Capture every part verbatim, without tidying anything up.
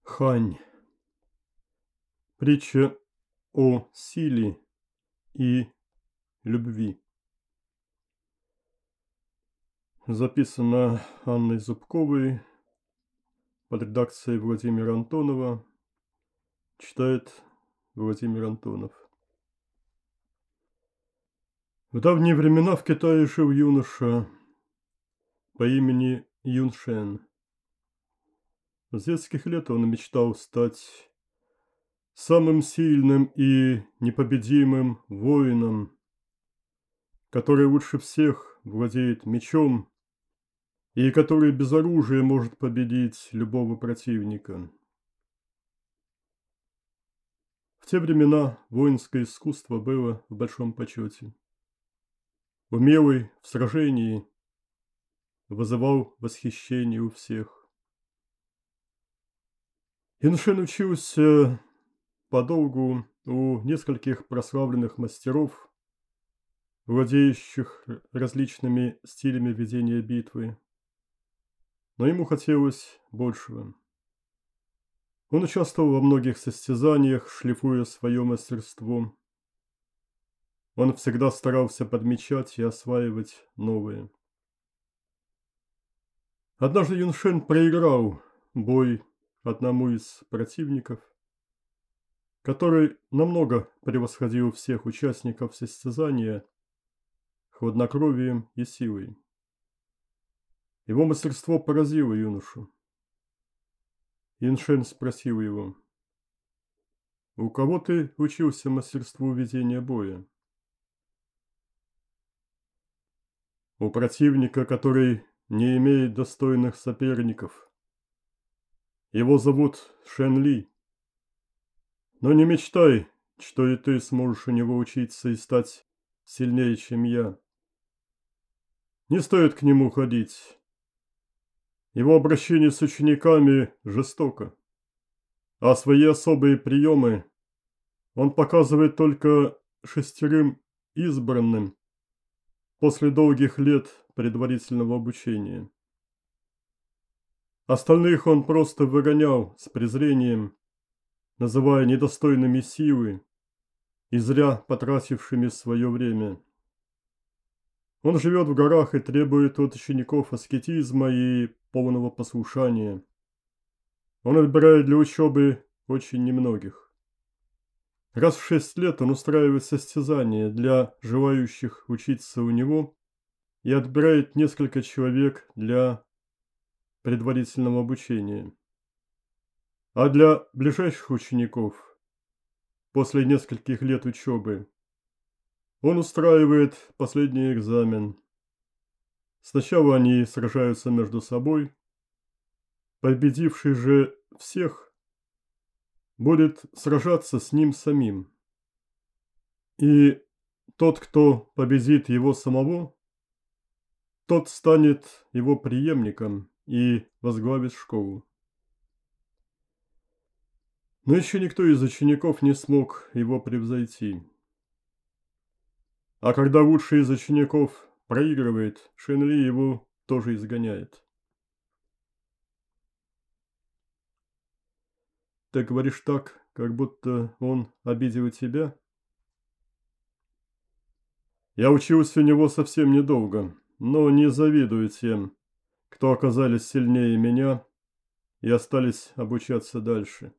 Хань. Притча о силе и любви. Записано Анной Зубковой под редакцией Владимира Антонова. Читает Владимир Антонов. В давние времена в Китае жил юноша по имени Юншен. С детских лет он мечтал стать самым сильным и непобедимым воином, который лучше всех владеет мечом и который без оружия может победить любого противника. В те времена воинское искусство было в большом почете. Умелый в сражении вызывал восхищение у всех. Юншен учился подолгу у нескольких прославленных мастеров, владеющих различными стилями ведения битвы. Но ему хотелось большего. Он участвовал во многих состязаниях, шлифуя свое мастерство. Он всегда старался подмечать и осваивать новые. Однажды Юншен проиграл бой одному из противников, который намного превосходил всех участников состязания хладнокровием и силой. Его мастерство поразило юношу. Юншен спросил его: «У кого ты учился мастерству ведения боя?» «У противника, который не имеет достойных соперников. Его зовут Шен Ли. Но не мечтай, что и ты сможешь у него учиться и стать сильнее, чем я. Не стоит к нему ходить. Его обращение с учениками жестоко, а свои особые приемы он показывает только шестерым избранным после долгих лет предварительного обучения. Остальных он просто выгонял с презрением, называя недостойными силы и зря потратившими свое время. Он живет в горах и требует от учеников аскетизма и полного послушания. Он отбирает для учебы очень немногих. Раз в шесть лет он устраивает состязания для желающих учиться у него и отбирает несколько человек для предварительного обучения. А для ближайших учеников, после нескольких лет учебы, он устраивает последний экзамен. Сначала они сражаются между собой. Победивший же всех будет сражаться с ним самим. И тот, кто победит его самого, тот станет его преемником и возглавит школу. Но еще никто из учеников не смог его превзойти. А когда лучший из учеников проигрывает, Шен Ли его тоже изгоняет. Ты говоришь так, как будто он обидел тебя? Я учился у него совсем недолго, но не завидую тем, кто оказались сильнее меня и остались обучаться дальше.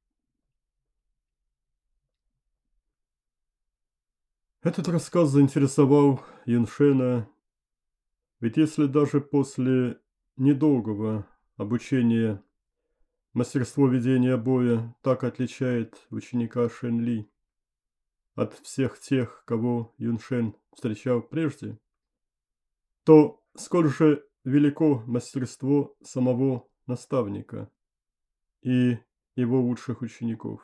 Этот рассказ заинтересовал Юншена, ведь если даже после недолгого обучения мастерство ведения боя так отличает ученика Шен Ли от всех тех, кого Юншен встречал прежде, то сколь же велико мастерство самого наставника и его лучших учеников.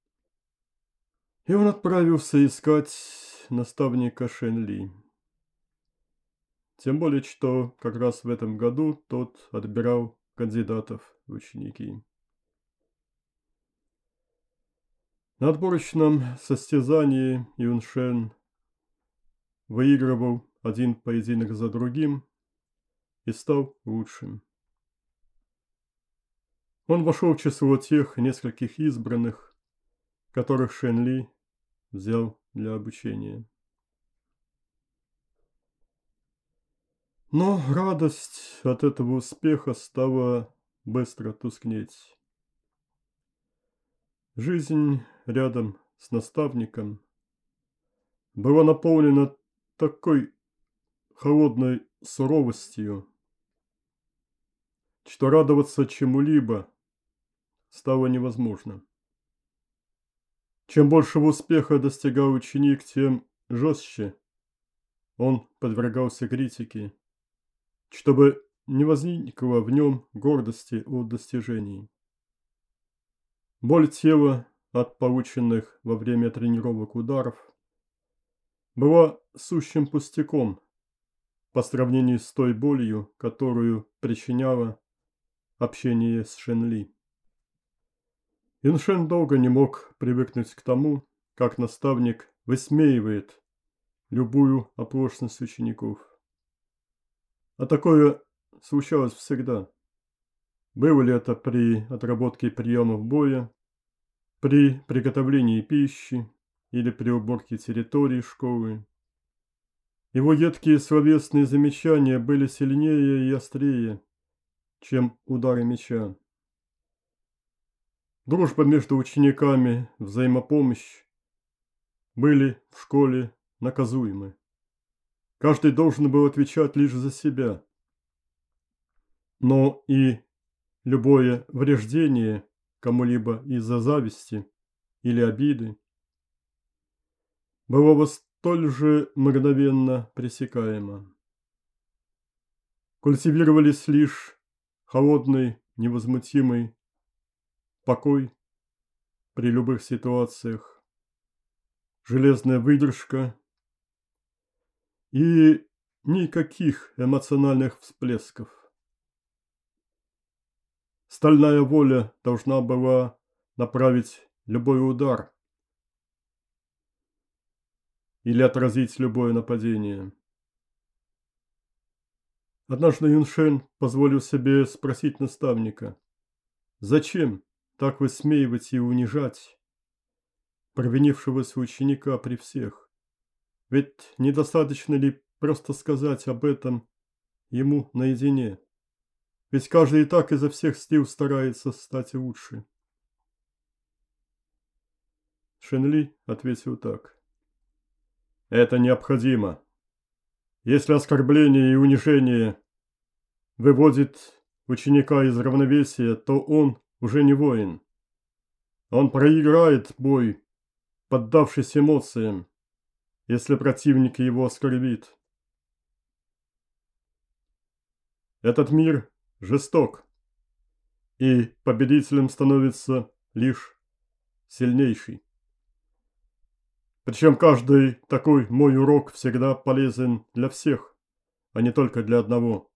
И он отправился искать наставника Шен Ли. Тем более, что как раз в этом году тот отбирал кандидатов в ученики. На отборочном состязании Юншен выигрывал один поединок за другим и стал лучшим. Он вошел в число тех нескольких избранных, которых Шен Ли взял для обучения. Но радость от этого успеха стала быстро тускнеть. Жизнь рядом с наставником была наполнена такой холодной суровостью, что радоваться чему-либо стало невозможно. Чем большего успеха достигал ученик, тем жестче он подвергался критике, чтобы не возникло в нем гордости от достижений. Боль тела от полученных во время тренировок ударов была сущим пустяком по сравнению с той болью, которую причиняло общение с Шен Ли. Юн Шен долго не мог привыкнуть к тому, как наставник высмеивает любую оплошность учеников. А такое случалось всегда. Было ли это при отработке приемов боя, при приготовлении пищи или при уборке территории школы. Его едкие словесные замечания были сильнее и острее, чем удары меча. Дружба между учениками, взаимопомощь были в школе наказуемы. Каждый должен был отвечать лишь за себя. Но и любое вреждение кому-либо из-за зависти или обиды было столь же мгновенно пресекаемо. Культивировались лишь холодный, невозмутимый покой при любых ситуациях, железная выдержка и никаких эмоциональных всплесков. Стальная воля должна была направить любой удар или отразить любое нападение. Однажды Юн Шен позволил себе спросить наставника, зачем так высмеивать и унижать провинившегося ученика при всех? Ведь недостаточно ли просто сказать об этом ему наедине? Ведь каждый и так изо всех сил старается стать лучше. Шен Ли ответил так. Это необходимо. Если оскорбление и унижение выводит ученика из равновесия, то он уже не воин. Он проиграет бой, поддавшись эмоциям, если противник его оскорбит. Этот мир жесток, и победителем становится лишь сильнейший. Причем каждый такой мой урок всегда полезен для всех, а не только для одного.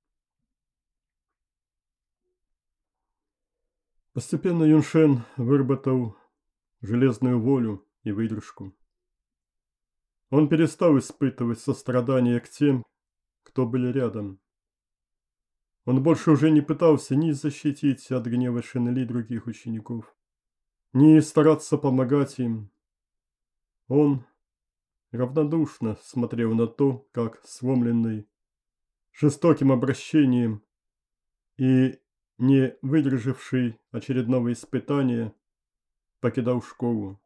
Постепенно Юн Шен выработал железную волю и выдержку. Он перестал испытывать сострадание к тем, кто были рядом. Он больше уже не пытался ни защитить от гнева Шен Ли других учеников, ни стараться помогать им. Он равнодушно смотрел на то, как сломленный жестоким обращением и не выдержавший очередного испытания покидал школу.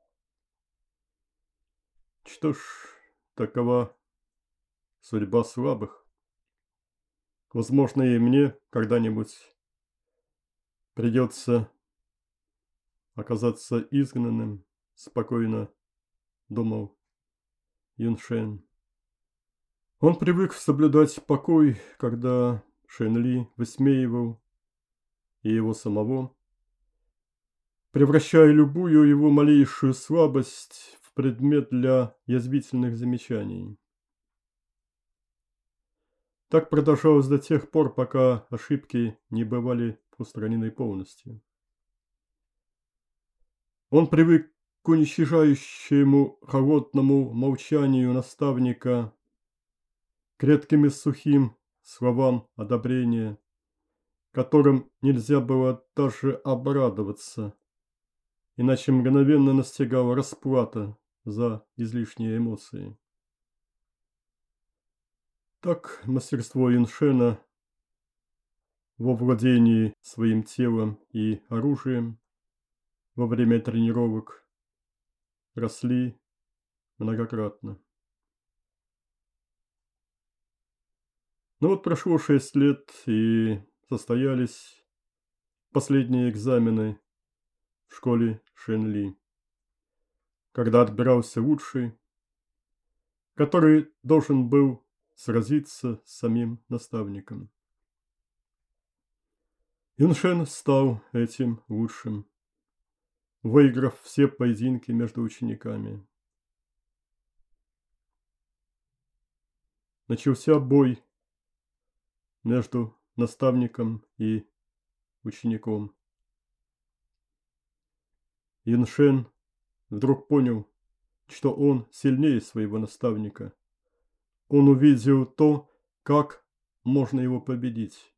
Что ж, такова судьба слабых. Возможно, и мне когда-нибудь придется оказаться изгнанным, спокойно думал Юн Шен. Он привык соблюдать покой, когда Шен Ли высмеивал и его самого, превращая любую его малейшую слабость в предмет для язвительных замечаний. Так продолжалось до тех пор, пока ошибки не бывали устранены полностью. Он привык к уничижающему холодному молчанию наставника, к редким и сухим словам одобрения, которым нельзя было даже обрадоваться, иначе мгновенно настигала расплата за излишние эмоции. Так мастерство Юншена во владении своим телом и оружием во время тренировок росли многократно. Ну вот прошло шесть лет, и состоялись последние экзамены в школе Шенли, когда отбирался лучший, который должен был сразиться с самим наставником. Юншен стал этим лучшим, выиграв все поединки между учениками. Начался бой между наставником и учеником. Юншен вдруг понял, что он сильнее своего наставника. Он увидел то, как можно его победить.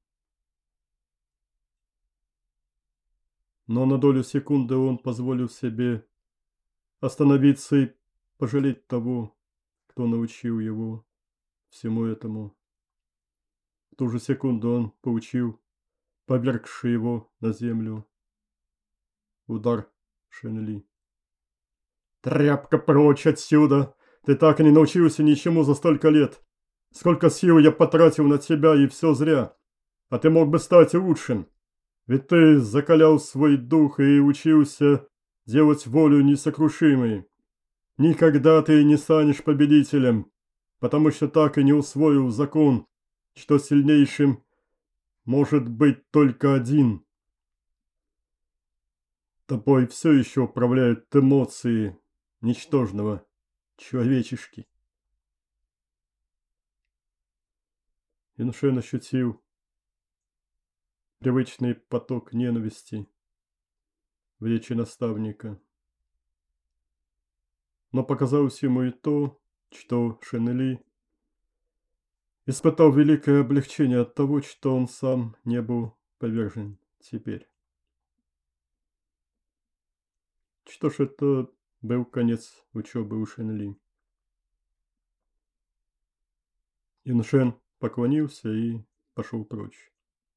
Но на долю секунды он позволил себе остановиться и пожалеть того, кто научил его всему этому. В ту же секунду он получил повергший его на землю удар Шенли. «Тряпка, прочь отсюда! Ты так и не научился ничему за столько лет! Сколько сил я потратил на тебя, и все зря! А ты мог бы стать лучшим! Ведь ты закалял свой дух и учился делать волю несокрушимой. Никогда ты не станешь победителем, потому что так и не усвоил закон, что сильнейшим может быть только один. Тобой все еще управляют эмоции ничтожного человечешки». Юншен ощутил привычный поток ненависти в речи наставника. Но показалось ему и то, что Шенли испытал великое облегчение от того, что он сам не был повержен теперь. Что ж, это был конец учебы у Шенли. Юншен поклонился и пошел прочь.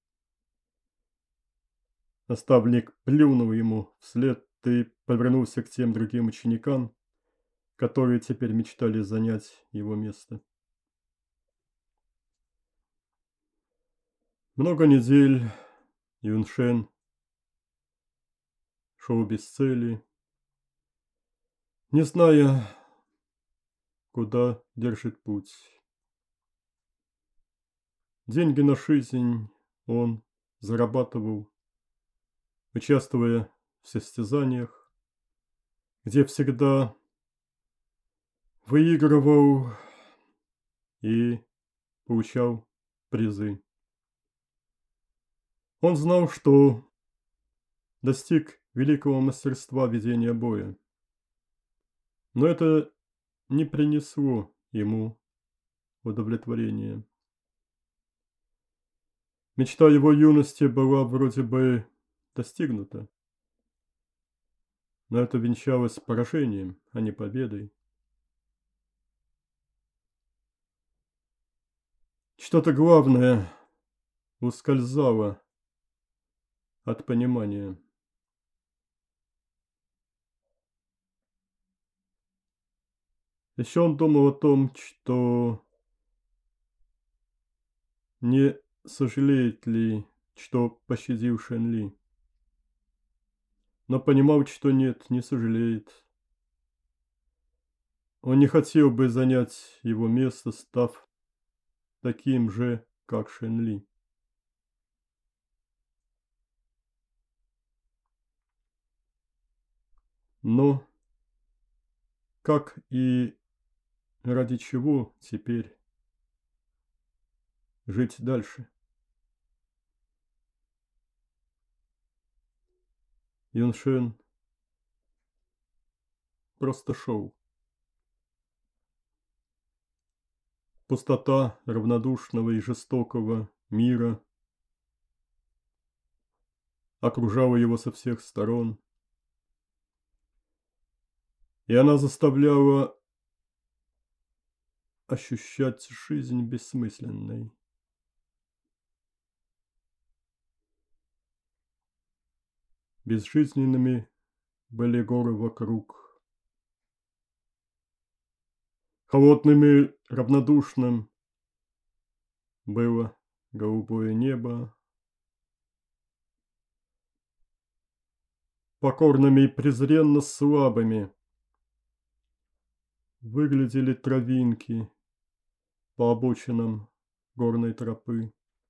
Наставник плюнул ему вслед и повернулся к тем другим ученикам, которые теперь мечтали занять его место. Много недель Юншен шел без цели, не зная, куда держит путь. Деньги на жизнь он зарабатывал, участвуя в состязаниях, где всегда выигрывал и получал призы. Он знал, что достиг великого мастерства ведения боя, но это не принесло ему удовлетворения. Мечта его юности была вроде бы достигнута, но это венчалось поражением, а не победой. Что-то главное ускользало от понимания. Еще он думал о том, что не сожалеет ли, что пощадил Шенли. Но понимал, что нет, не сожалеет. Он не хотел бы занять его место, став таким же, как Шенли. Но как и ради чего теперь жить дальше? Юншен просто шел. Пустота равнодушного и жестокого мира окружала его со всех сторон, и она заставляла ощущать жизнь бессмысленной. Безжизненными были горы вокруг. Холодным и равнодушным было голубое небо. Покорными и презренно слабыми выглядели травинки по обочинам горной тропы.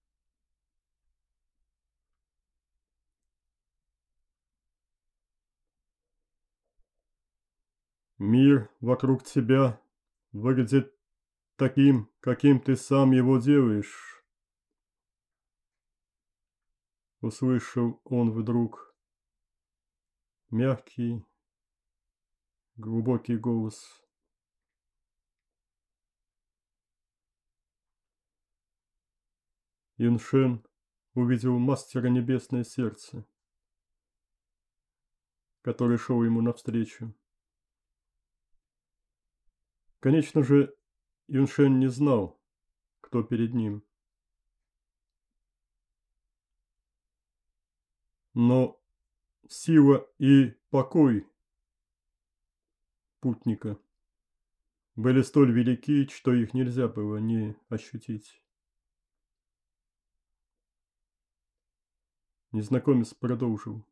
Мир вокруг тебя выглядит таким, каким ты сам его делаешь. Услышал он вдруг мягкий, глубокий голос. Юншен увидел мастера Небесное Сердце, который шел ему навстречу. Конечно же, Юншен не знал, кто перед ним. Но сила и покой путника были столь велики, что их нельзя было не ощутить. Незнакомец продолжил.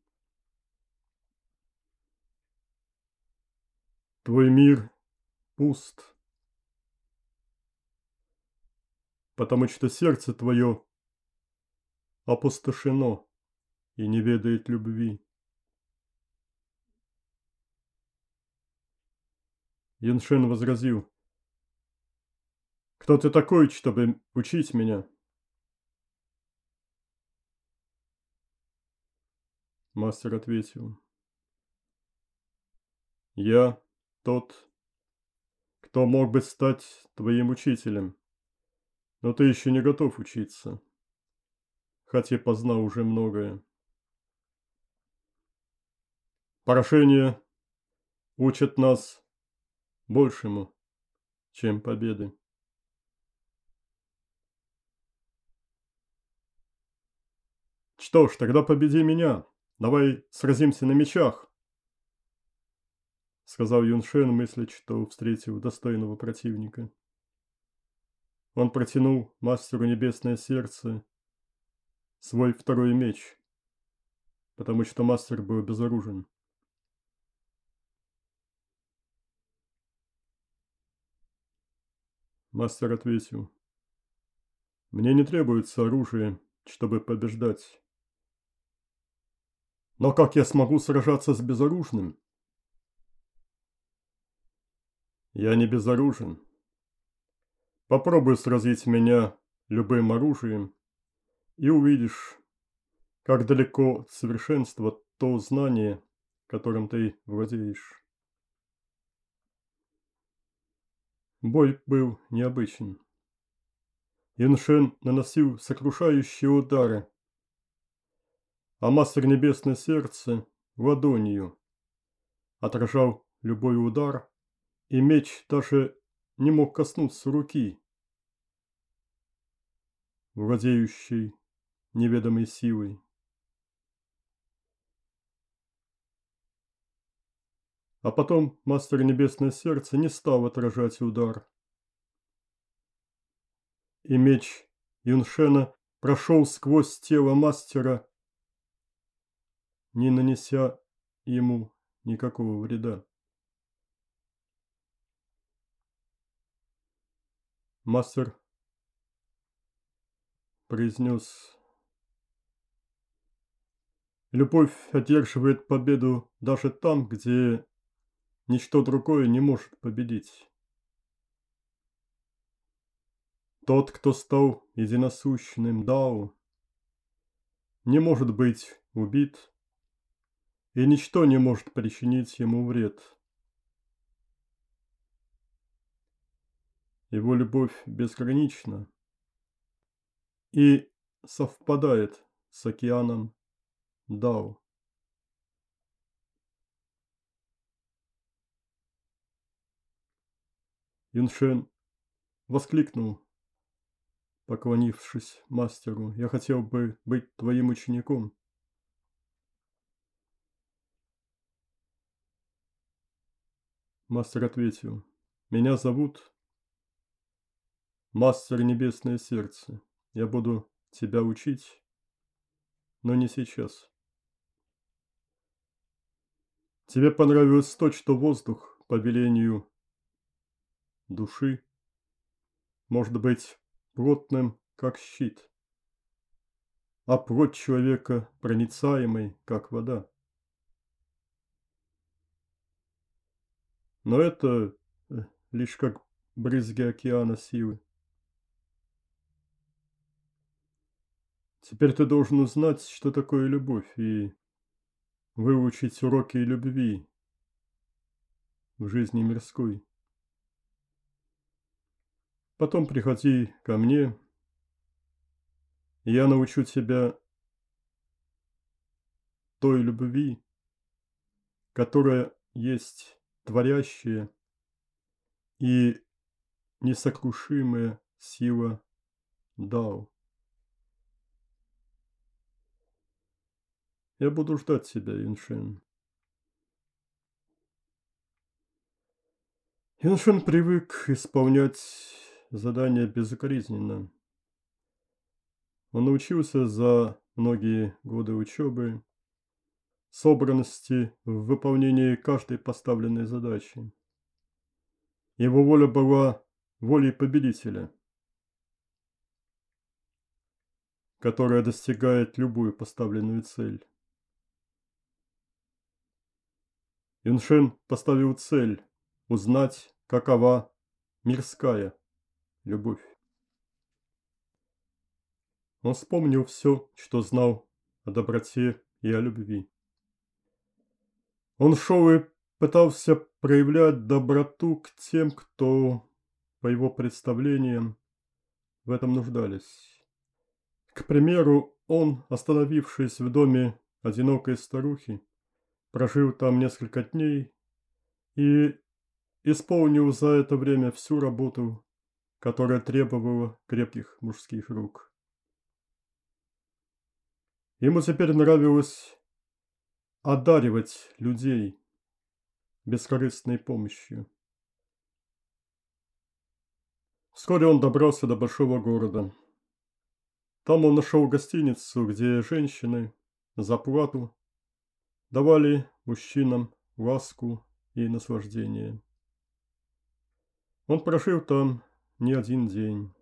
Твой мир пуст, потому что сердце твое опустошено и не ведает любви. Юншен возразил. Кто ты такой, чтобы учить меня? Мастер ответил. Я тот, кто мог бы стать твоим учителем, но ты еще не готов учиться, хотя познал уже многое. Поражения учат нас большему, чем победы. Что ж, тогда победи меня. Давай сразимся на мечах, сказал Юншен, мысля, что встретил достойного противника. Он протянул мастеру Небесное Сердце свой второй меч, потому что мастер был безоружен. Мастер ответил. Мне не требуется оружие, чтобы побеждать. Но как я смогу сражаться с безоружным? Я не безоружен. Попробуй сразить меня любым оружием, и увидишь, как далеко от совершенства то знание, которым ты владеешь. Бой был необычен. Юншен наносил сокрушающие удары, а мастер Небесное Сердце ладонью отражал любой удар, и меч даже не мог коснуться руки, владеющей неведомой силой. А потом мастер Небесное Сердце не стал отражать удар, и меч Юншена прошел сквозь тело мастера, не нанеся ему никакого вреда. Мастер произнес: любовь одерживает победу даже там, где ничто другое не может победить. Тот, кто стал единосущным Дао, не может быть убит, и ничто не может причинить ему вред. Его любовь безгранична и совпадает с океаном Дао. Юншен воскликнул, поклонившись мастеру: «Я хотел бы быть твоим учеником». Мастер ответил: «Меня зовут Мастер Небесное Сердце. Я буду тебя учить, но не сейчас. Тебе понравилось то, что воздух по велению души может быть плотным, как щит, а плоть человека проницаемой, как вода. Но это э, лишь как брызги океана силы. Теперь ты должен узнать, что такое любовь, и выучить уроки любви в жизни мирской. Потом приходи ко мне, и я научу тебя той любви, которая есть творящая и несокрушимая сила Дао. Я буду ждать тебя, Юншен». Юншен привык исполнять задания безукоризненно. Он научился за многие годы учебы собранности в выполнении каждой поставленной задачи. Его воля была волей победителя, которая достигает любую поставленную цель. Юншен поставил цель узнать, какова мирская любовь. Он вспомнил все, что знал о доброте и о любви. Он шел и пытался проявлять доброту к тем, кто, по его представлениям, в этом нуждались. К примеру, он, остановившись в доме одинокой старухи, прожил там несколько дней и исполнил за это время всю работу, которая требовала крепких мужских рук. Ему теперь нравилось одаривать людей бескорыстной помощью. Вскоре он добрался до большого города. Там он нашел гостиницу, где женщины за плату давали мужчинам ласку и наслаждение. Он прожил там не один день.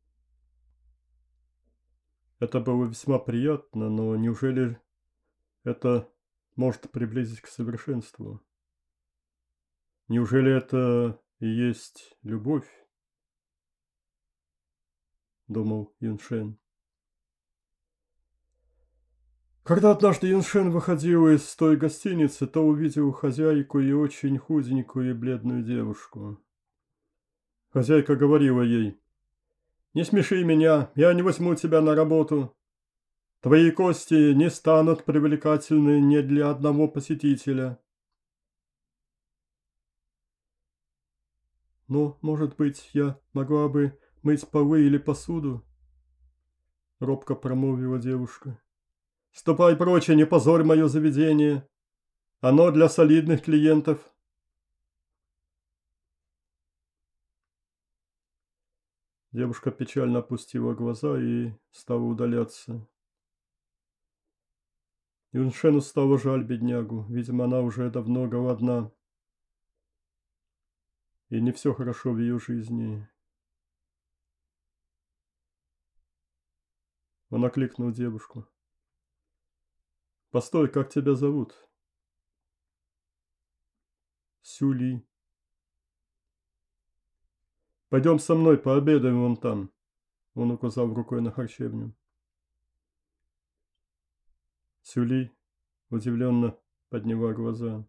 Это было весьма приятно, но неужели это может приблизить к совершенству? Неужели это и есть любовь? Думал Юншен. Когда однажды Юншен выходил из той гостиницы, то увидел хозяйку и очень худенькую и бледную девушку. Хозяйка говорила ей: «Не смеши меня, я не возьму тебя на работу. Твои кости не станут привлекательны ни для одного посетителя». «Но, может быть, я могла бы мыть полы или посуду?» — робко промолвила девушка. «Ступай прочь и не позорь мое заведение. Оно для солидных клиентов». Девушка печально опустила глаза и стала удаляться. Юншену стало жаль беднягу, видимо, она уже давно голодна. И не все хорошо в ее жизни. Он окликнул девушку. «Постой, как тебя зовут?» «Сюли». «Пойдем со мной, пообедаем вон там», — он указал рукой на харчевню. Сюли удивленно подняла глаза.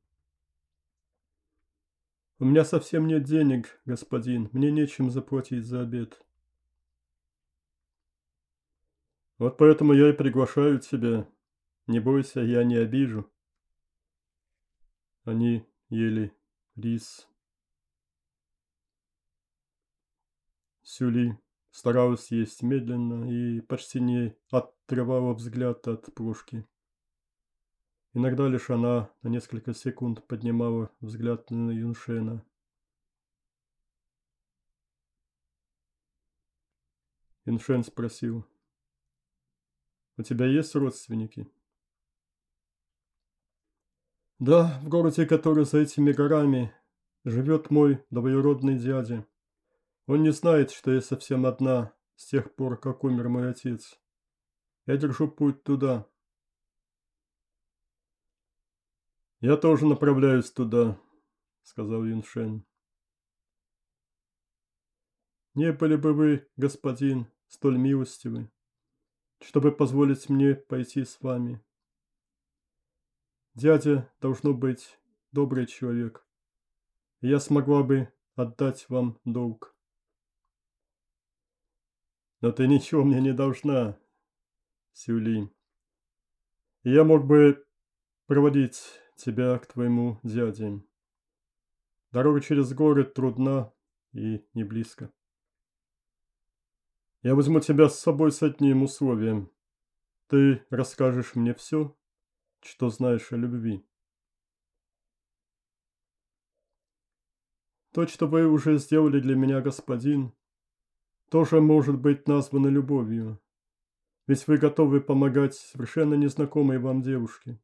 «У меня совсем нет денег, господин, мне нечем заплатить за обед». «Вот поэтому я и приглашаю тебя. Не бойся, я не обижу. Они ели рис. Сюли старалась есть медленно и почти не отрывала взгляд от плошки. Иногда лишь она на несколько секунд поднимала взгляд на Юншена. Юншен спросил: «У тебя есть родственники?» «Да, в городе, который за этими горами, живет мой двоюродный дядя. Он не знает, что я совсем одна с тех пор, как умер мой отец. Я держу путь туда». «Я тоже направляюсь туда», — сказал Юншен. «Не были бы вы, господин, столь милостивы, чтобы позволить мне пойти с вами. Дядя, должно быть, добрый человек, и я смогла бы отдать вам долг». «Но ты ничего мне не должна, Сюли. И я мог бы проводить тебя к твоему дяде. Дорога через горы трудна и не близко. Я возьму тебя с собой с одним условием. Ты расскажешь мне все, что знаешь о любви. То, что вы уже сделали для меня, господин, тоже может быть названо любовью, ведь вы готовы помогать совершенно незнакомой вам девушке».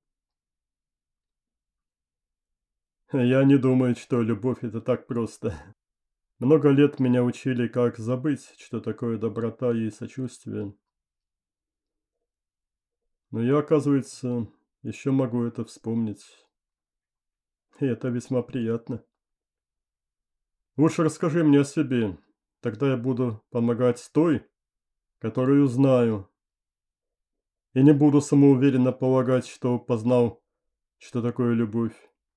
«Я не думаю, что любовь – это так просто. Много лет меня учили, как забыть, что такое доброта и сочувствие. Но я, оказывается, еще могу это вспомнить. И это весьма приятно. Лучше расскажи мне о себе, тогда я буду помогать той, которую знаю, и не буду самоуверенно полагать, что познал, что такое любовь».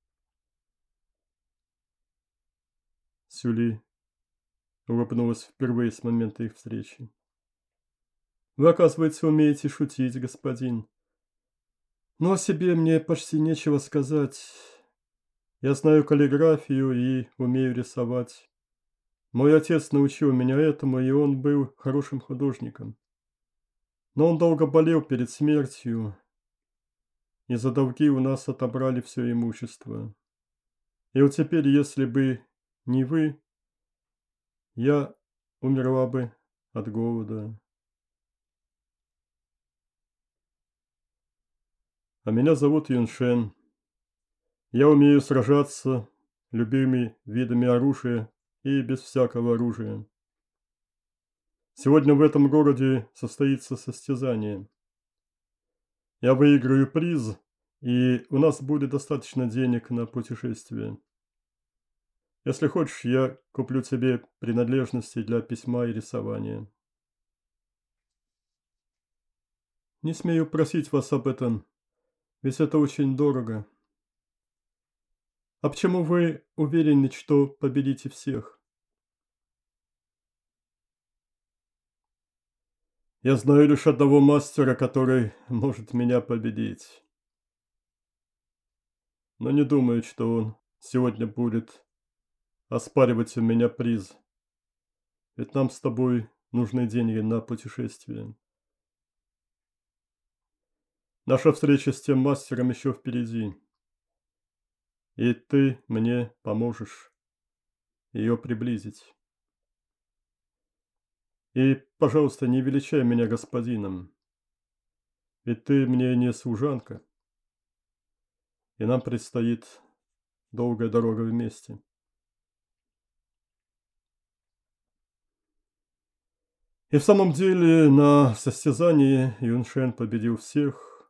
Сюли улыбнулась впервые с момента их встречи. «Вы, оказывается, умеете шутить, господин. Но о себе мне почти нечего сказать. Я знаю каллиграфию и умею рисовать. Мой отец научил меня этому, и он был хорошим художником. Но он долго болел перед смертью, и за долги у нас отобрали все имущество. И вот теперь, если бы не вы, я умерла бы от голода. А меня зовут Юншен. Я умею сражаться любыми видами оружия и без всякого оружия. Сегодня в этом городе состоится состязание. Я выиграю приз, и у нас будет достаточно денег на путешествие. Если хочешь, я куплю тебе принадлежности для письма и рисования». «Не смею просить вас об этом, ведь это очень дорого. А почему вы уверены, что победите всех?» «Я знаю лишь одного мастера, который может меня победить. Но не думаю, что он сегодня будет оспаривать у меня приз. Ведь нам с тобой нужны деньги на путешествие. Наша встреча с тем мастером еще впереди. И ты мне поможешь ее приблизить. И, пожалуйста, не величай меня господином, ведь ты мне не служанка, и нам предстоит долгая дорога вместе». И в самом деле на состязании Юншен победил всех.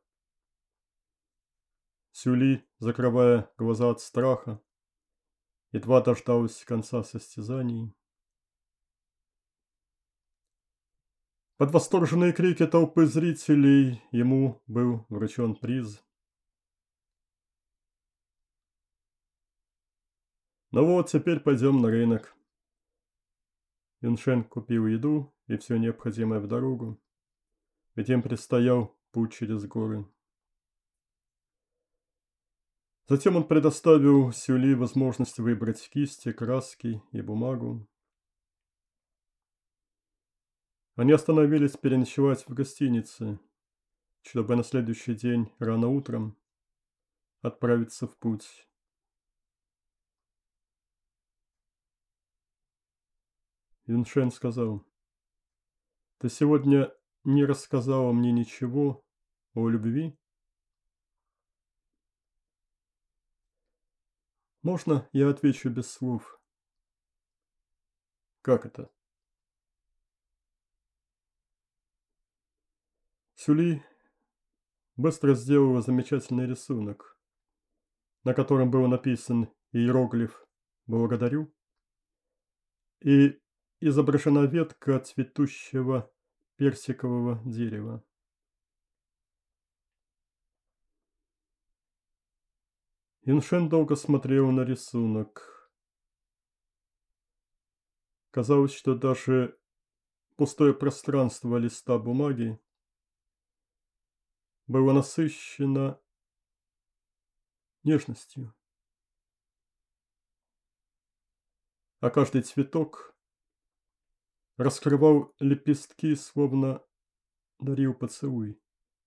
Сюли, закрывая глаза от страха, едва дождалась конца состязаний. Под восторженные крики толпы зрителей ему был вручен приз. «Ну вот, теперь пойдем на рынок». Юншен купил еду и все необходимое в дорогу, ведь им предстоял путь через горы. Затем он предоставил Сюли возможность выбрать кисти, краски и бумагу. Они остановились переночевать в гостинице, чтобы на следующий день рано утром отправиться в путь. Юншен сказал: «Ты сегодня не рассказала мне ничего о любви?» «Можно я отвечу без слов?» «Как это?» Сюли быстро сделала замечательный рисунок, на котором был написан иероглиф «Благодарю» и изображена ветка цветущего персикового дерева. Юншен долго смотрел на рисунок. Казалось, что даже пустое пространство листа бумаги было насыщено нежностью, а каждый цветок раскрывал лепестки, словно дарил поцелуй.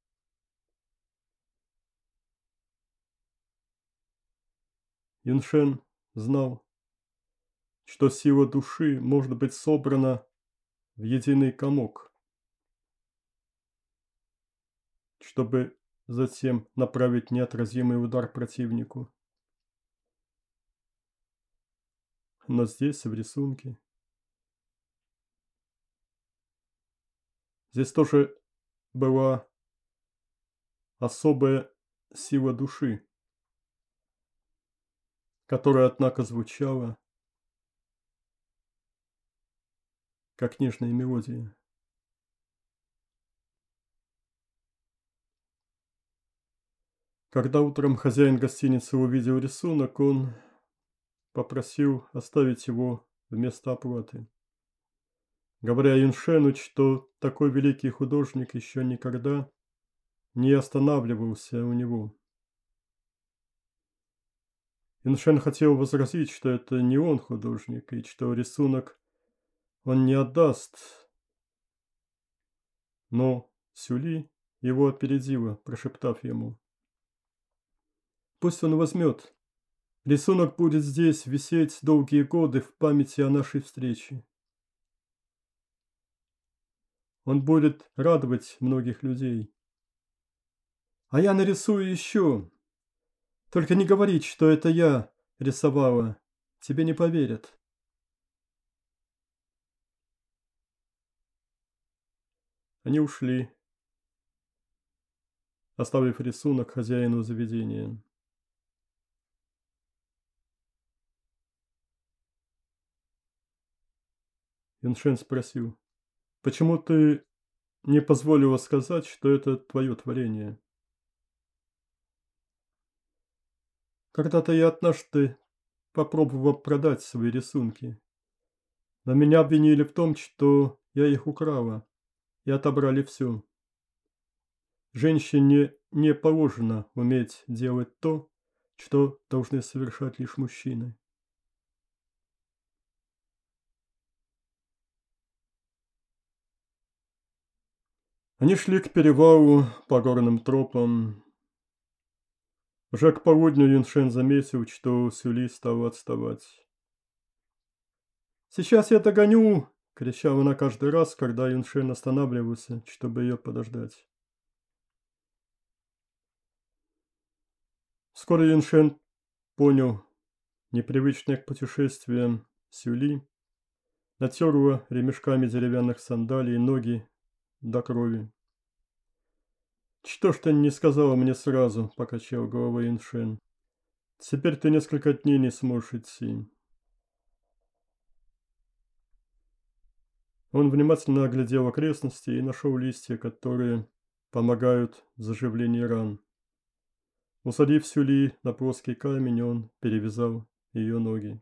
Юншен знал, что сила души может быть собрана в единый комок, чтобы затем направить неотразимый удар противнику. Но здесь, в рисунке, здесь тоже была особая сила души, которая, однако, звучала как нежная мелодия. Когда утром хозяин гостиницы увидел рисунок, он попросил оставить его вместо оплаты, говоря Юншену, что такой великий художник еще никогда не останавливался у него. Юншен хотел возразить, что это не он художник, и что рисунок он не отдаст, но Сюли его опередила, прошептав ему: «Пусть он возьмет. Рисунок будет здесь висеть долгие годы в памяти о нашей встрече. Он будет радовать многих людей. А я нарисую еще. Только не говорить, что это я рисовала. Тебе не поверят». Они ушли, оставив рисунок хозяину заведения. Юншен спросил: «Почему ты не позволила сказать, что это твое творение?» «Когда-то я однажды попробовала продать свои рисунки, но меня обвинили в том, что я их украла, и отобрали все. Женщине не положено уметь делать то, что должны совершать лишь мужчины». Они шли к перевалу по горным тропам. Уже к полудню Юншен заметил, что Сюли стала отставать. «Сейчас я догоню!» — кричала она каждый раз, когда Юншен останавливался, чтобы ее подождать. Вскоре Юншен понял, непривычная к путешествиям Сюли натерла ремешками деревянных сандалий ноги до крови. «Что ж ты не сказала мне сразу?» — покачал головой Юншен. «Теперь ты несколько дней не сможешь идти». Он внимательно оглядел окрестности и нашел листья, которые помогают в заживлении ран. Усадив Сюли на плоский камень, он перевязал ее ноги.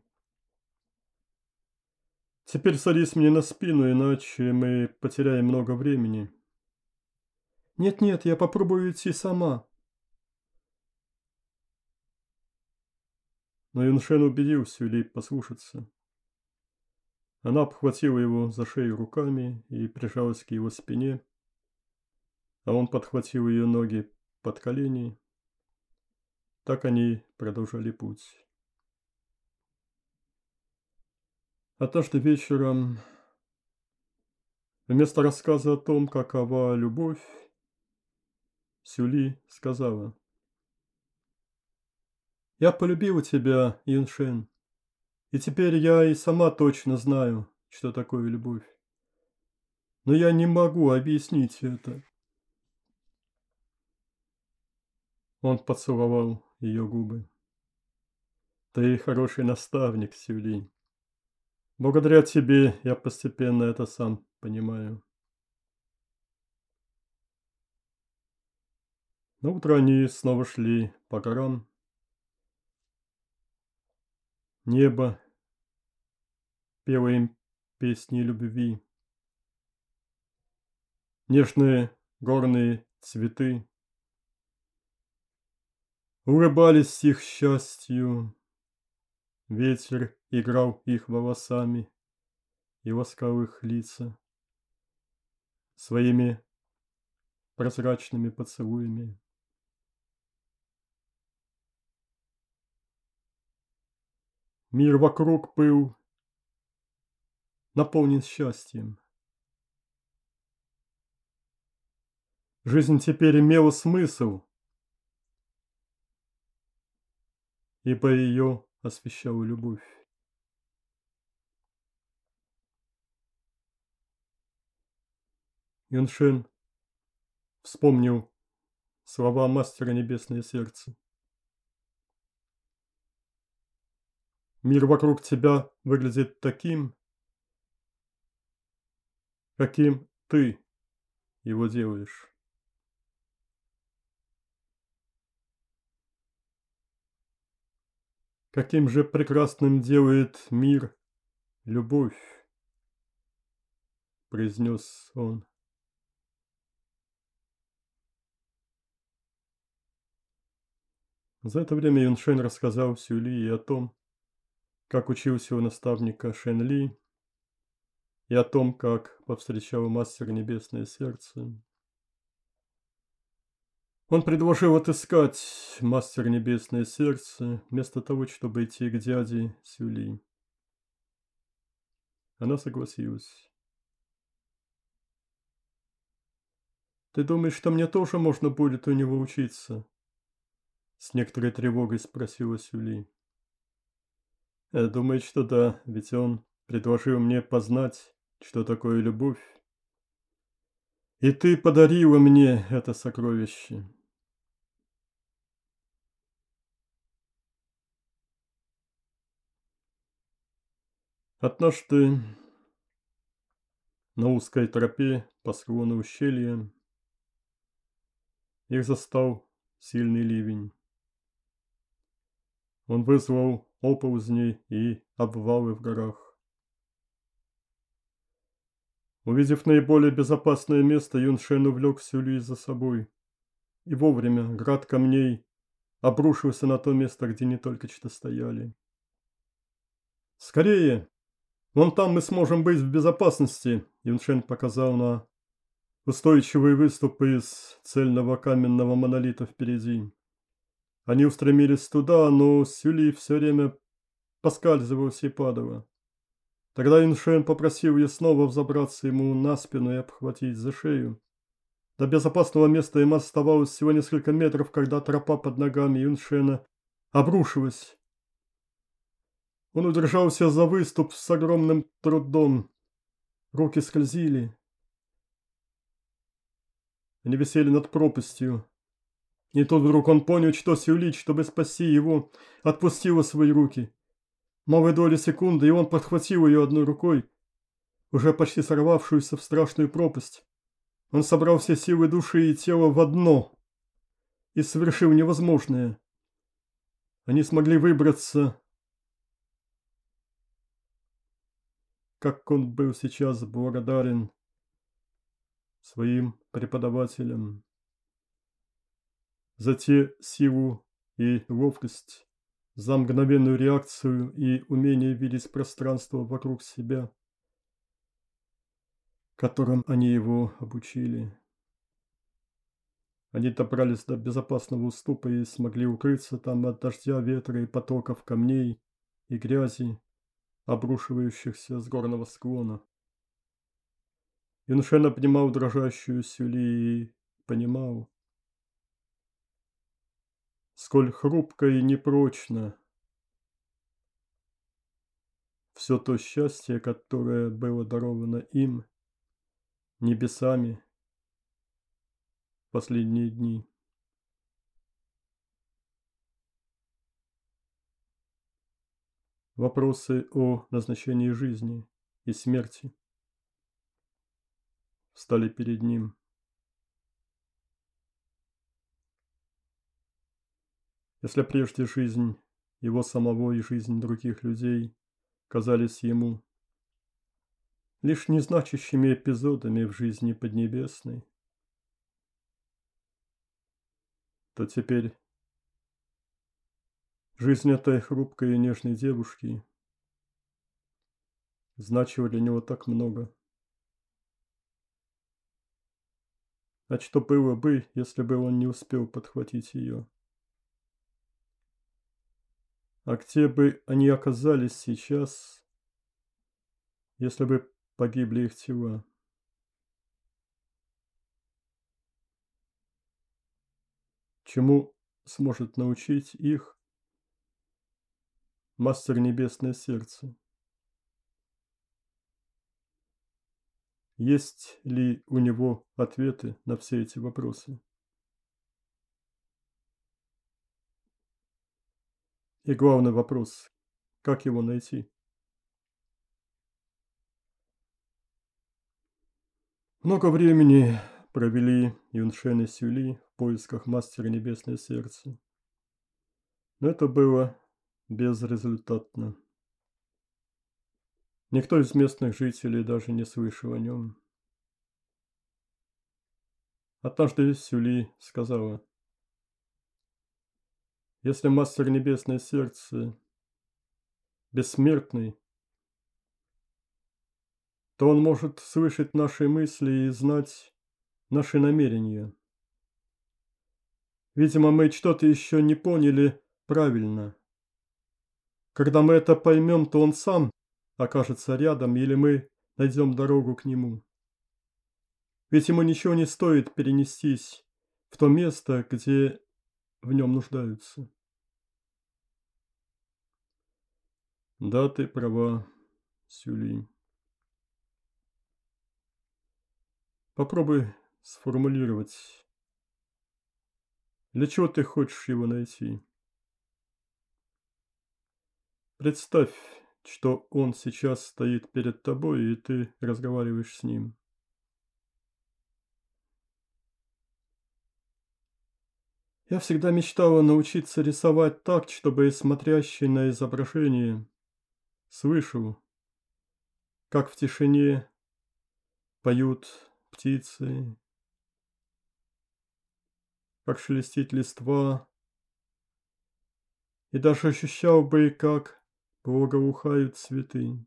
«Теперь садись мне на спину, иначе мы потеряем много времени». «Нет-нет, я попробую идти сама». Но Юншен убедил Сюли послушаться. Она обхватила его за шею руками и прижалась к его спине, а он подхватил ее ноги под колени. Так они продолжали путь. Однажды вечером, вместо рассказа о том, какова любовь, Сюли сказала: «Я полюбила тебя, Юншен, и теперь я и сама точно знаю, что такое любовь. Но я не могу объяснить это». Он поцеловал ее губы. «Ты хороший наставник, Сюли. Благодаря тебе я постепенно это сам понимаю». На утро они снова шли по горам. Небо пело им песни любви. Нежные горные цветы улыбались их счастью. Ветер играл их волосами и ласкал их лица своими прозрачными поцелуями. Мир вокруг был наполнен счастьем. Жизнь теперь имела смысл, ибо ее освещала любовь. Юншен вспомнил слова мастера «Небесное сердце». Мир вокруг тебя выглядит таким, каким ты его делаешь. Каким же прекрасным делает мир любовь, произнес он. За это время Юншен рассказал Сюли и о том, как учился у наставника Шэн Ли, и о том, как повстречал мастера Небесное сердце. Он предложил отыскать мастера Небесное сердце, вместо того, чтобы идти к дяде Сюли. Она согласилась. «Ты думаешь, что мне тоже можно будет у него учиться?» С некоторой тревогой спросила Сюли. «Думает, что да, ведь он предложил мне познать, что такое любовь. И ты подарила мне это сокровище». Однажды на узкой тропе по склону ущелья их застал сильный ливень. Он вызвал оползни и обвалы в горах. Увидев наиболее безопасное место, Юншен увлек Сюли за собой. И вовремя град камней обрушился на то место, где они только что стояли. «Скорее! Вон там мы сможем быть в безопасности!» Юншен показал на устойчивые выступы из цельного каменного монолита впереди. Они устремились туда, но Сюли все время поскальзывалась и падала. Тогда Юншен попросил ее снова взобраться ему на спину и обхватить за шею. До безопасного места им оставалось всего несколько метров, когда тропа под ногами Юншена обрушилась. Он удержался за выступ с огромным трудом. Руки скользили. Они висели над пропастью. И тут вдруг он понял, что Сюли, чтобы спасти его, отпустила свои руки. Малой доли секунды, и он подхватил ее одной рукой, уже почти сорвавшуюся в страшную пропасть. Он собрал все силы души и тела в одно и совершил невозможное. Они смогли выбраться. Как он был сейчас благодарен своим преподавателям за те силу и ловкость, за мгновенную реакцию и умение видеть пространство вокруг себя, которым они его обучили. Они добрались до безопасного уступа и смогли укрыться там от дождя, ветра и потоков камней и грязи, обрушивающихся с горного склона. Юношен обнимал дрожащую Сюли и понимал, сколь хрупко и непрочно все то счастье, которое было даровано им небесами в последние дни. Вопросы о назначении жизни и смерти встали перед ним. Если прежде жизнь его самого и жизнь других людей казались ему лишь незначащими эпизодами в жизни Поднебесной, то теперь жизнь этой хрупкой и нежной девушки значила для него так много. А что было бы, если бы он не успел подхватить ее? А где бы они оказались сейчас, если бы погибли их тела? Чему сможет научить их Мастер Небесное Сердце? Есть ли у него ответы на все эти вопросы? И главный вопрос, как его найти? Много времени провели Юншен и Сюли в поисках Мастера Небесное Сердце. Но это было безрезультатно. Никто из местных жителей даже не слышал о нем. Однажды Сюли сказала: «Если Мастер Небесное Сердце бессмертный, то он может слышать наши мысли и знать наши намерения. Видимо, мы что-то еще не поняли правильно. Когда мы это поймем, то он сам окажется рядом, или мы найдем дорогу к нему. Ведь ему ничего не стоит перенестись в то место, где в нем нуждаются». Да, ты права, Сюли. Попробуй сформулировать, для чего ты хочешь его найти. Представь, что он сейчас стоит перед тобой, и ты разговариваешь с ним. Я всегда мечтала научиться рисовать так, чтобы смотрящий на изображение слышал, как в тишине поют птицы, как шелестит листва, и даже ощущал бы, как благоухают цветы.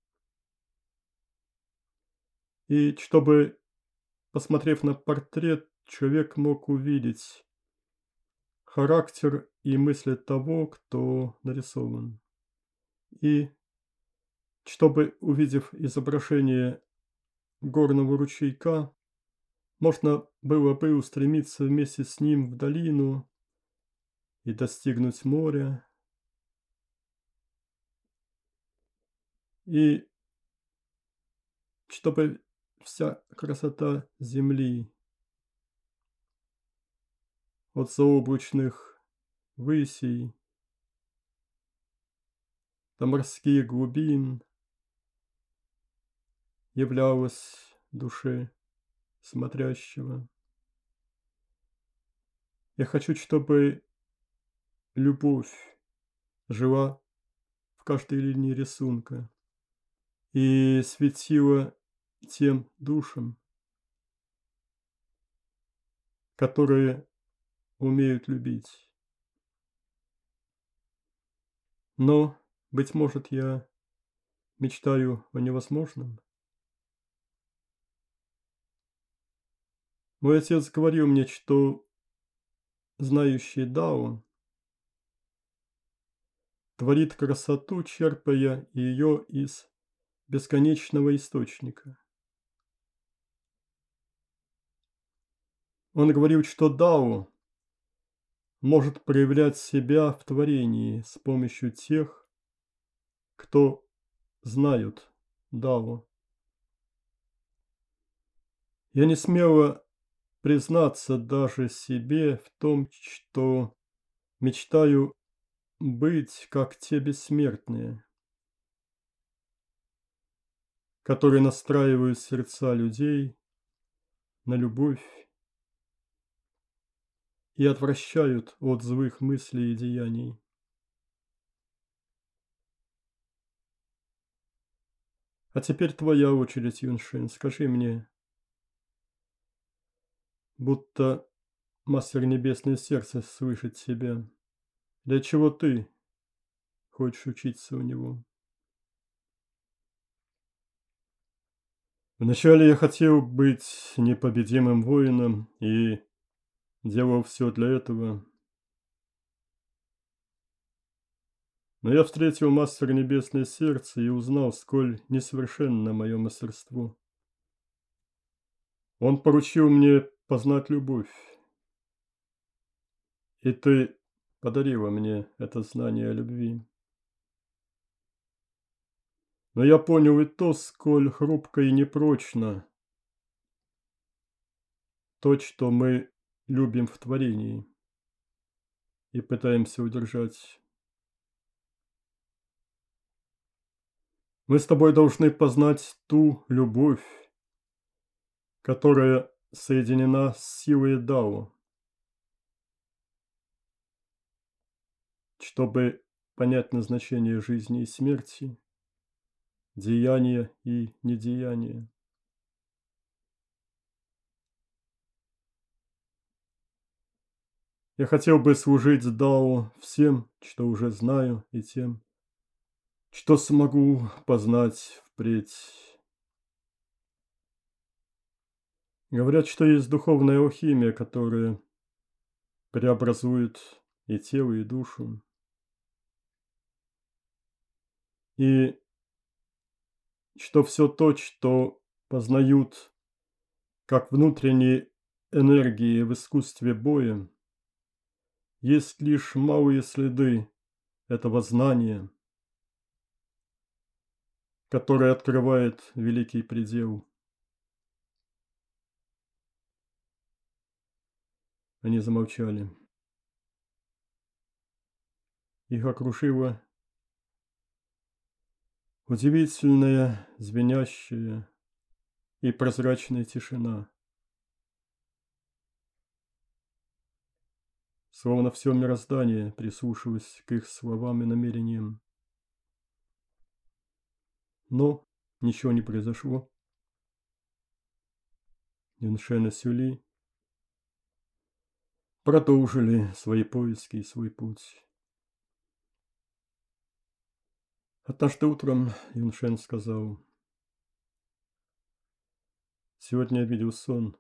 И чтобы, посмотрев на портрет, человек мог увидеть характер и мысли того, кто нарисован. И чтобы, увидев изображение горного ручейка, можно было бы устремиться вместе с ним в долину и достигнуть моря. И чтобы вся красота земли от заоблачных высей до морских глубин являлась душе смотрящего. Я хочу, чтобы любовь жила в каждой линии рисунка и светила тем душам, которые умеют любить. Но, быть может, я мечтаю о невозможном? Мой отец говорил мне, что знающий Дао творит красоту, черпая ее из бесконечного источника. Он говорил, что Дао может проявлять себя в творении с помощью тех, кто знают Дао. Я не смела признаться даже себе в том, что мечтаю быть как те бессмертные, которые настраивают сердца людей на любовь и отвращают от злых мыслей и деяний. А теперь твоя очередь, Юншень. Скажи мне, будто Мастер Небесное Сердце слышит тебя. Для чего ты хочешь учиться у него? Вначале я хотел быть непобедимым воином и делал все для этого. Но я встретил Мастера Небесное Сердце и узнал, сколь несовершенно мое мастерство. Он поручил мне познать любовь. И ты подарила мне это знание о любви. Но я понял и то, сколь хрупко и непрочно то, что мы любим в творении и пытаемся удержать. Мы с тобой должны познать ту любовь, которая соединена с силой Дао, чтобы понять назначение жизни и смерти, деяния и недеяния. Я хотел бы служить Дао всем, что уже знаю, и тем, что смогу познать впредь. Говорят, что есть духовная алхимия, которая преобразует и тело, и душу. И что все то, что познают как внутренние энергии в искусстве боя, есть лишь малые следы этого знания, которое открывает великий предел. Они замолчали. Их окружила удивительная, звенящая и прозрачная тишина. Словно все мироздание прислушивалось к их словам и намерениям. Но ничего не произошло. Юншень и Сюли продолжили свои поиски и свой путь. Однажды утром Юншень сказал: «Сегодня я видел сон.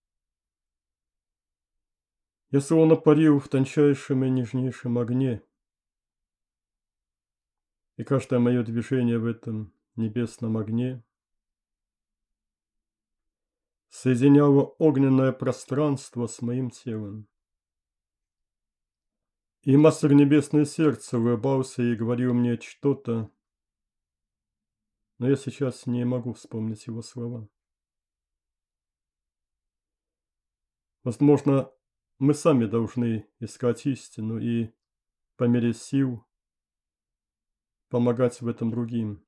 Я словно парил в тончайшем и нежнейшем огне, и каждое мое движение в этом небесном огне соединяло огненное пространство с моим телом. И Мастер Небесное Сердце улыбался и говорил мне что-то, но я сейчас не могу вспомнить его слова. Возможно, мы сами должны искать истину и, по мере сил, помогать в этом другим.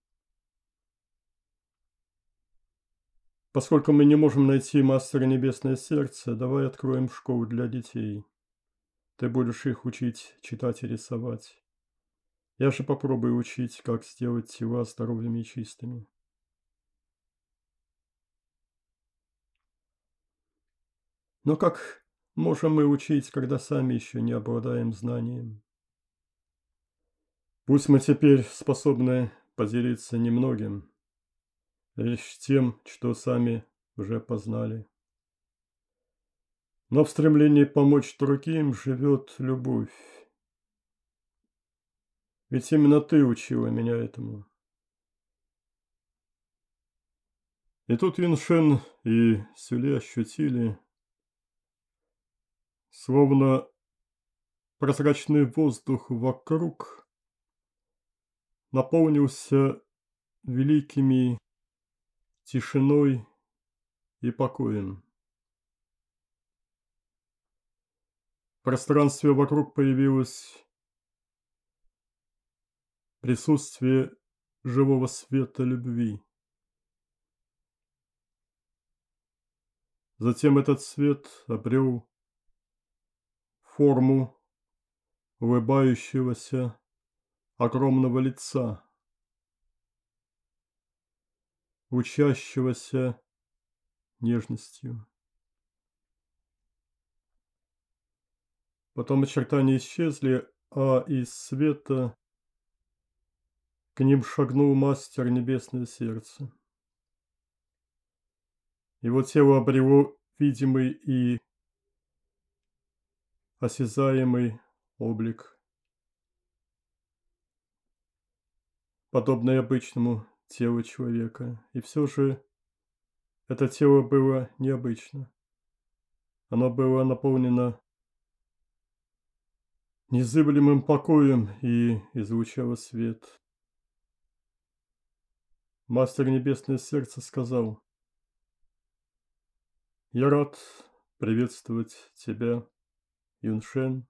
Поскольку мы не можем найти Мастера Небесное Сердце, давай откроем школу для детей. Ты будешь их учить читать и рисовать. Я же попробую учить, как сделать тела здоровыми и чистыми. Но как можем мы учить, когда сами еще не обладаем знанием? Пусть мы теперь способны поделиться немногим, лишь тем, что сами уже познали. Но в стремлении помочь другим живет любовь. Ведь именно ты учила меня этому. И тут Юншен и Сюли ощутили, словно прозрачный воздух вокруг наполнился великими тишиной и покоем. В пространстве вокруг появилось присутствие живого света любви. Затем этот свет обрел форму улыбающегося огромного лица, лучащегося нежностью. Потом очертания исчезли, а из света к ним шагнул мастер Небесное Сердце. Его тело обрело видимый и осязаемый облик, подобный обычному телу человека. И все же это тело было необычно. Оно было наполнено незыблемым покоем и излучало свет. Мастер Небесное Сердце сказал: «Я рад приветствовать тебя, Юншен,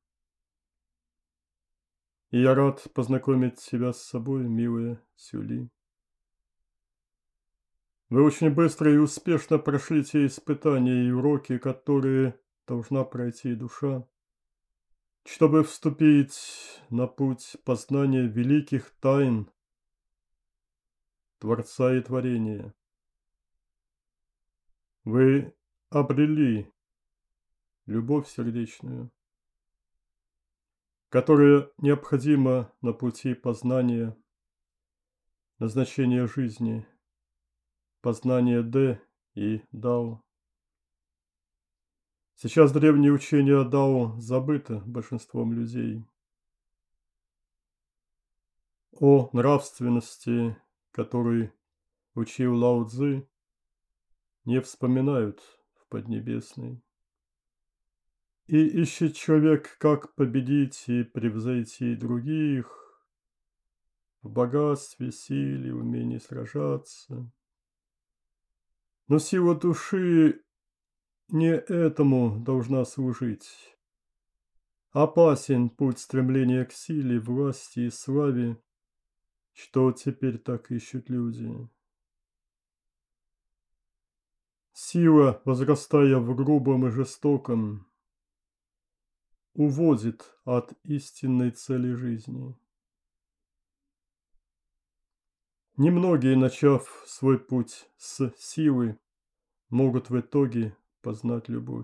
и я рад познакомить тебя с собой, милая Сюли. Вы очень быстро и успешно прошли те испытания и уроки, которые должна пройти душа, чтобы вступить на путь познания великих тайн Творца и Творения. Вы обрели любовь сердечную, которая необходима на пути познания назначения жизни, познания Дэ и Дао. Сейчас древние учения о Дао забыты большинством людей. О нравственности, которой учил Лао Цзы, не вспоминают в Поднебесной. И ищет человек, как победить и превзойти других в богатстве, силе, умении сражаться. Но сила души не этому должна служить. Опасен путь стремления к силе, власти и славе, что теперь так ищут люди. Сила, возрастая в грубом и жестоком, уводит от истинной цели жизни. Немногие, начав свой путь с силы, могут в итоге познать любовь.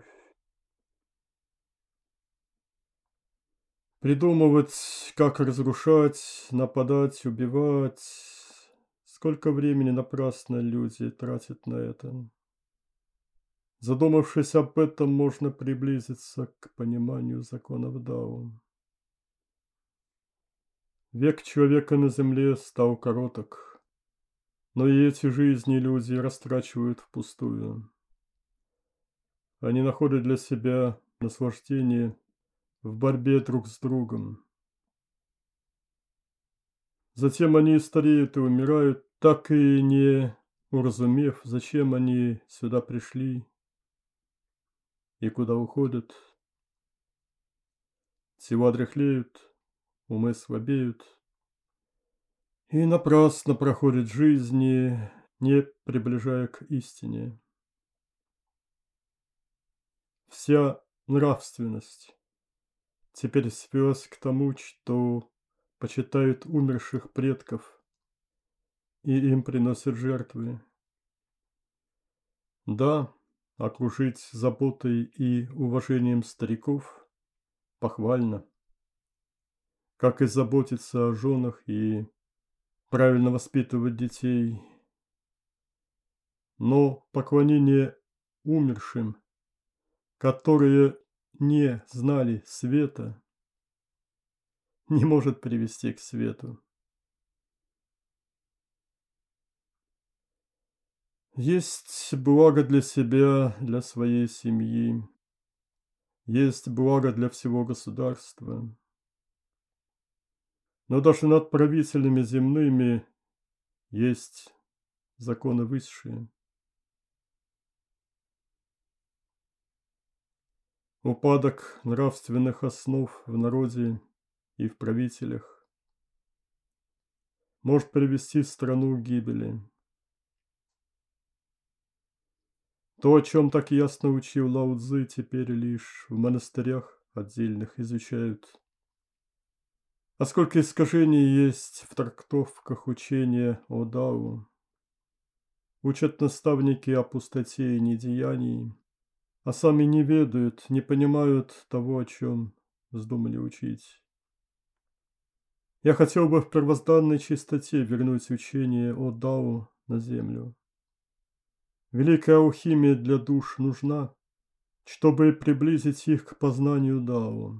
Придумывать, как разрушать, нападать, убивать. Сколько времени напрасно люди тратят на это. Задумавшись об этом, можно приблизиться к пониманию законов Дао. Век человека на земле стал короток, но и эти жизни люди растрачивают впустую. Они находят для себя наслаждение в борьбе друг с другом. Затем они стареют и умирают, так и не уразумев, зачем они сюда пришли и куда уходят. Тела дряхлеют, умы слабеют, и напрасно проходит жизни, не приближая к истине. Вся нравственность теперь свелась к тому, что почитают умерших предков и им приносят жертвы. Да, окружить заботой и уважением стариков похвально. как и заботиться о женах и правильно воспитывать детей. Но поклонение умершим, которые не знали света, не может привести к свету. Есть благо для себя, для своей семьи. Есть благо для всего государства. Но даже над правителями земными есть законы высшие. Упадок нравственных основ в народе и в правителях может привести страну к гибели. То, о чем так ясно учил Лао Цзы, теперь лишь в монастырях отдельных изучают. А сколько искажений есть в трактовках учения о Дао. Учат наставники о пустоте и недеянии, а сами не ведают, не понимают того, о чем вздумали учить. Я хотел бы в первозданной чистоте вернуть учение о Дао на землю. Великая алхимия для душ нужна, чтобы приблизить их к познанию Дао.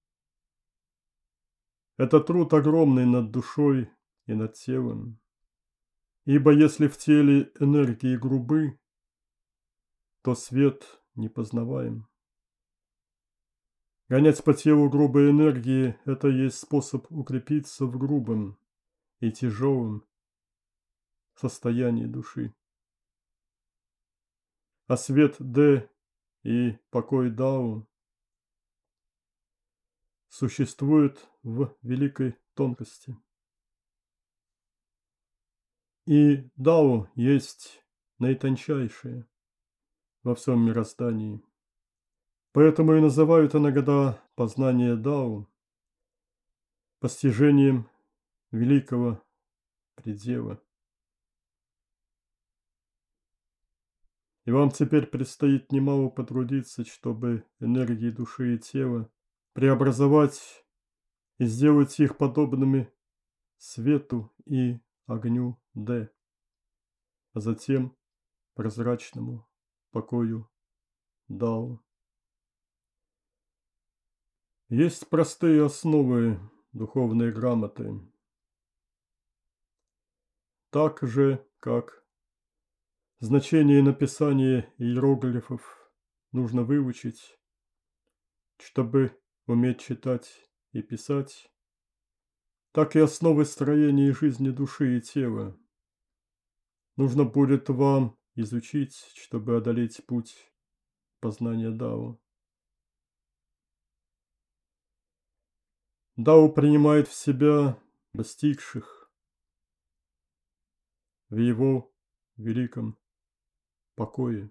Это труд огромный над душой и над телом. Ибо если в теле энергии грубы, то свет непознаваем. Гонять по телу грубой энергии – это есть способ укрепиться в грубом и тяжелом состоянии души. А свет Д и покой Дао существует в великой тонкости. И Дао есть наитончайшее во всем мироздании. Поэтому и называют иногда познание Дао постижением великого предела. И вам теперь предстоит немало потрудиться, чтобы энергии души и тела преобразовать и сделать их подобными свету и огню Д, а затем прозрачному покою Дао. Есть простые основы духовной грамоты. Так же, как значение и написание иероглифов нужно выучить, чтобы уметь читать и писать, так и основы строения жизни души и тела нужно будет вам изучить, чтобы одолеть путь познания Дао. Дао принимает в себя достигших в его великом покое.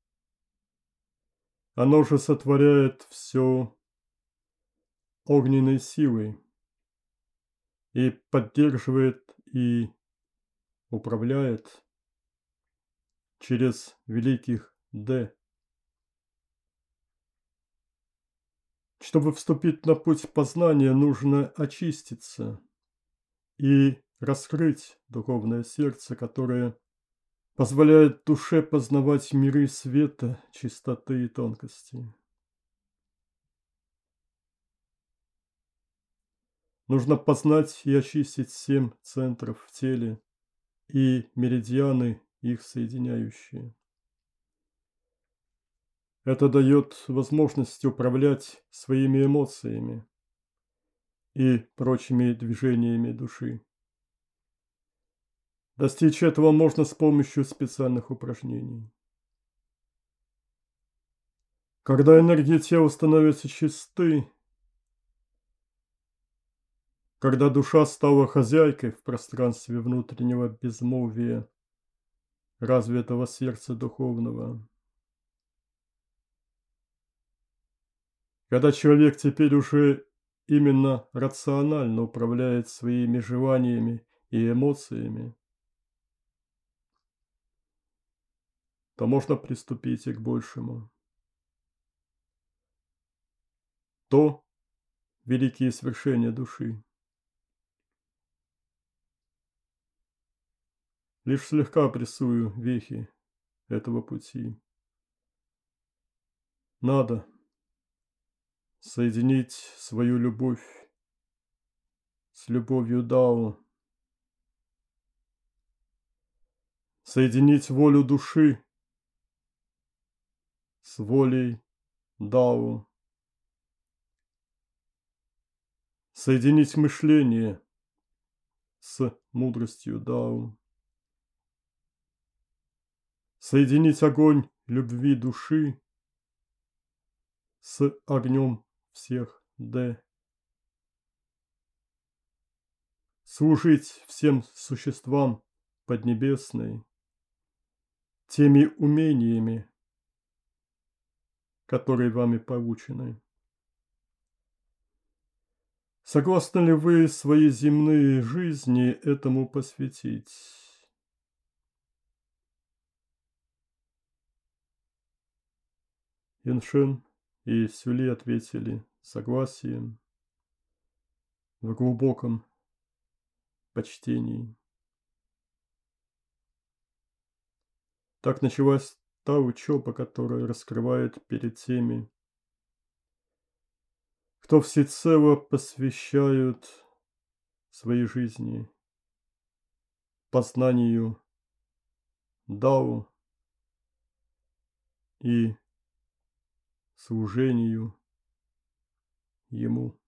Оно же сотворяет все огненной силой и поддерживает и управляет через великих Д. Чтобы вступить на путь познания, нужно очиститься и раскрыть духовное сердце, которое позволяет душе познавать миры света, чистоты и тонкости. Нужно познать и очистить семь центров в теле и меридианы, их соединяющие. Это дает возможность управлять своими эмоциями и прочими движениями души. Достичь этого можно с помощью специальных упражнений. Когда энергии тела становятся чисты, когда душа стала хозяйкой в пространстве внутреннего безмолвия, развитого сердца духовного, когда человек теперь уже именно рационально управляет своими желаниями и эмоциями, то можно приступить и к большему. То великие свершения души. Лишь слегка прессую вехи этого пути. Надо соединить свою любовь с любовью Дао, соединить волю души с волей Дао, соединить мышление с мудростью Дао, соединить огонь любви души с огнем всех Д, служить всем существам Поднебесной теми умениями, которые вами получены. Согласны ли вы свои земные жизни этому посвятить? Яншен и Сюли ответили согласием в глубоком почтении. Так началась та учеба, которая раскрывает перед теми, кто всецело посвящают своей жизни познанию Дао и служению Ему.